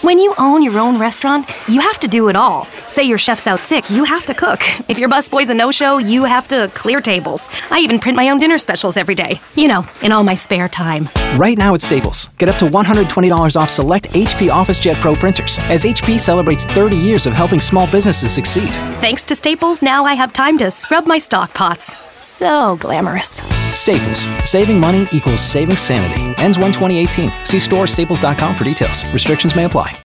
When you own your own restaurant, you have to do it all. Say your chef's out sick, you have to cook. If your busboy's a no-show, you have to clear tables. I even print my own dinner specials every day. You know, in all my spare time. Right now at Staples, get up to $120 off select HP OfficeJet Pro printers as HP celebrates 30 years of helping small businesses succeed. Thanks to Staples, now I have time to scrub my stock pots. So glamorous. Staples. Saving money equals saving sanity. Ends 1/2018. See store staples.com for details. Restrictions may apply.